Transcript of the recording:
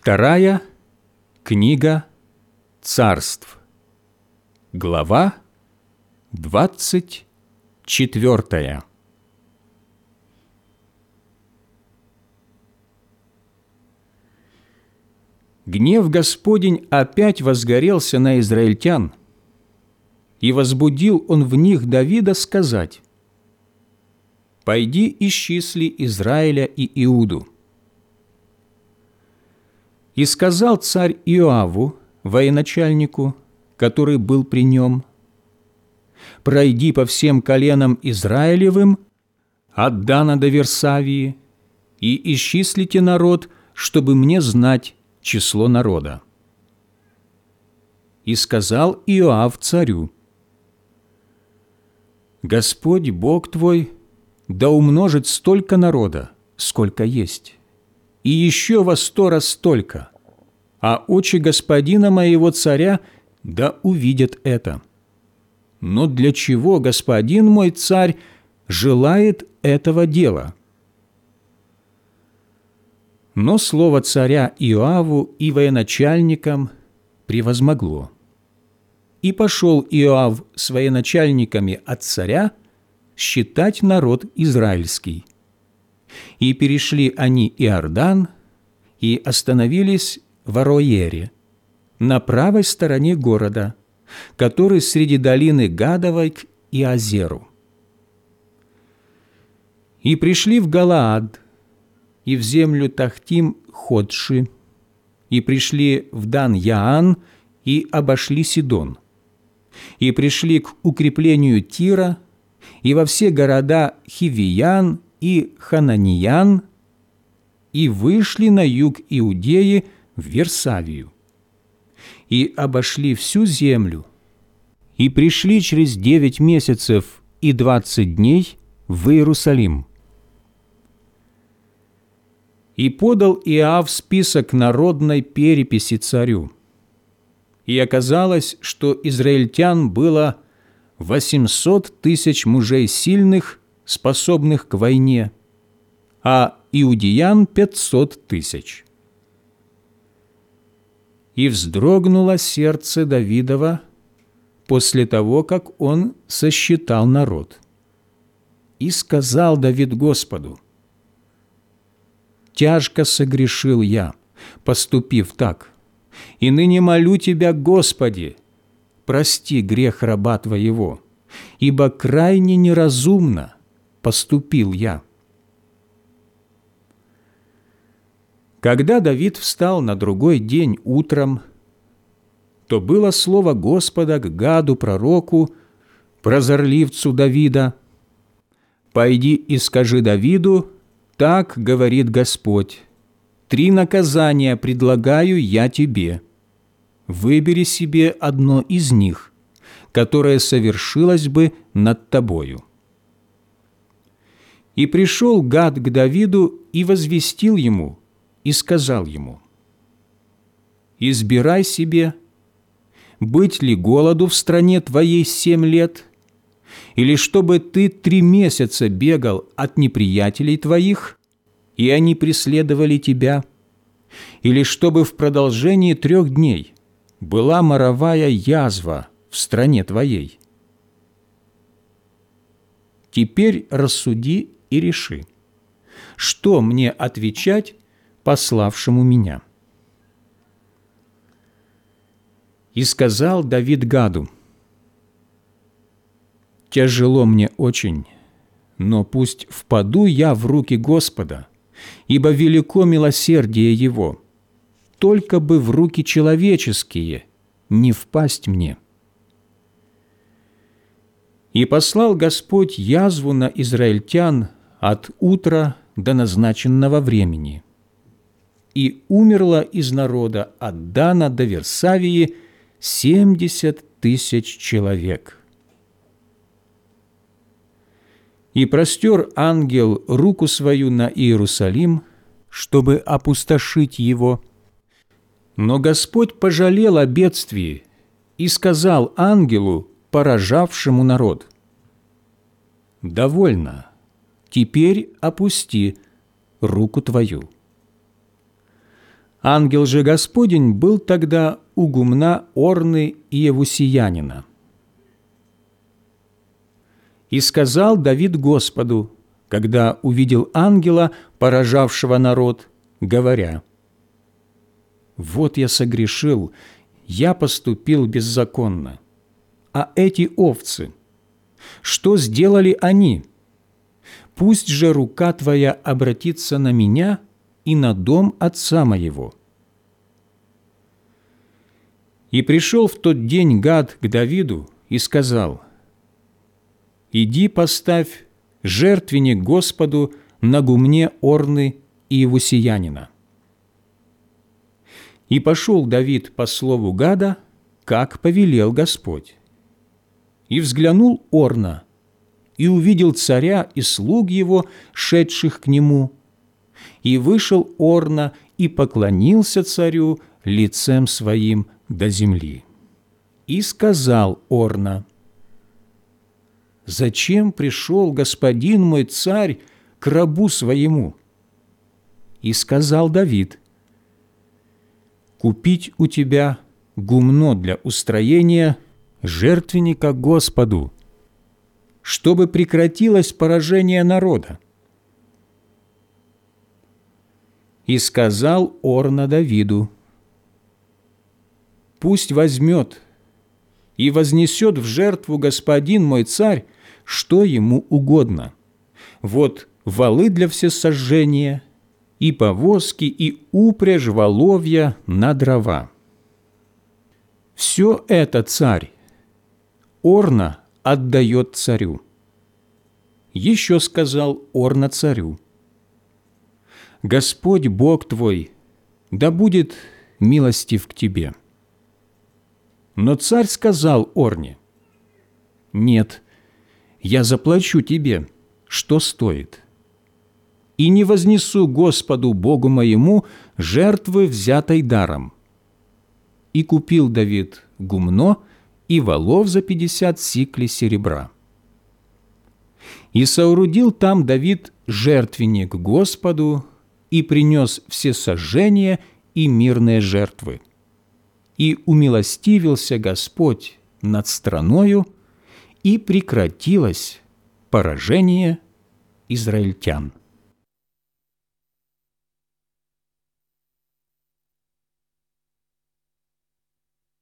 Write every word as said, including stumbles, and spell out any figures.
Вторая книга Царств, глава двадцать четвертая. Гнев Господень опять возгорелся на израильтян, и возбудил он в них Давида сказать: «Пойди исчисли Израиля и Иуду». И сказал царь Иоаву, военачальнику, который был при нем: «Пройди по всем коленам Израилевым, от Дана до Версавии, и исчислите народ, чтобы мне знать число народа». И сказал Иоав царю: «Господь Бог твой да умножит столько народа, сколько есть, и еще во сто раз столько, а очи господина моего царя да увидят это. Но для чего господин мой царь желает этого дела?» Но слово царя Иоаву и военачальникам превозмогло. И пошел Иоав с военачальниками от царя считать народ израильский. И перешли они Иордан и остановились в Ароере, на правой стороне города, который среди долины Гадовой к Иозеру. И пришли в Галаад, и в землю Тахтим-Ходши, и пришли в Дан-Яан, и обошли Сидон, и пришли к укреплению Тира, и во все города Хивиян и Хананиян, и вышли на юг Иудеи в Версавию, и обошли всю землю, и пришли через девять месяцев и двадцать дней в Иерусалим. И подал Иоав список народной переписи царю. И оказалось, что израильтян было восемьсот тысяч мужей сильных, способных к войне, а иудеян пятьсот тысяч. И вздрогнуло сердце Давидова после того, как он сосчитал народ. И сказал Давид Господу: «Тяжко согрешил я, поступив так, и ныне молю Тебя, Господи, прости грех раба Твоего, ибо крайне неразумно поступил я». Когда Давид встал на другой день утром, то было слово Господа к Гаду пророку, прозорливцу Давида: «Пойди и скажи Давиду, так говорит Господь: три наказания предлагаю я тебе. Выбери себе одно из них, которое совершилось бы над тобою». И пришел Гад к Давиду и возвестил ему, и сказал ему: «Избирай себе, быть ли голоду в стране твоей семь лет, или чтобы ты три месяца бегал от неприятелей твоих, и они преследовали тебя, или чтобы в продолжении трех дней была моровая язва в стране твоей. Теперь рассуди и реши, что мне отвечать пославшему меня». И сказал Давид Гаду: «Тяжело мне очень, но пусть впаду я в руки Господа, ибо велико милосердие Его, только бы в руки человеческие не впасть мне». И послал Господь язву на израильтян от утра до назначенного времени. И умерло из народа от Дана до Версавии семьдесят тысяч человек. И простер ангел руку свою на Иерусалим, чтобы опустошить его. Но Господь пожалел о бедствии и сказал ангелу, поражавшему народ: «Довольно, теперь опусти руку твою». Ангел же Господень был тогда у гумна Орны Иевусеянина. И сказал Давид Господу, когда увидел ангела, поражавшего народ, говоря: «Вот я согрешил, я поступил беззаконно. А эти овцы, что сделали они? Пусть же рука Твоя обратится на меня и на дом отца моего». И пришел в тот день Гад к Давиду и сказал: «Иди поставь жертвенник Господу на гумне Орны Иевусеянина». И пошел Давид по слову Гада, как повелел Господь. И взглянул Орна, и увидел царя и слуг его, шедших к нему. И вышел Орна и поклонился царю лицем своим до земли. И сказал Орна: «Зачем пришел господин мой царь к рабу своему?» И сказал Давид: «Купить у тебя гумно для устроения жертвенника Господу, чтобы прекратилось поражение народа». И сказал Орна Давиду: «Пусть возьмет и вознесет в жертву господин мой царь, что ему угодно. Вот валы для всесожжения, и повозки, и упряжь воловья на дрова. Все это царь Орна отдает царю». Еще сказал Орна царю: «Господь Бог твой да будет милостив к тебе». Но царь сказал Орне: «Нет, я заплачу тебе, что стоит, и не вознесу Господу Богу моему жертвы, взятой даром». И купил Давид гумно и волов за пятьдесят сиклей серебра. И соорудил там Давид жертвенник Господу и принес всесожжения и мирные жертвы. И умилостивился Господь над страною, и прекратилось поражение израильтян.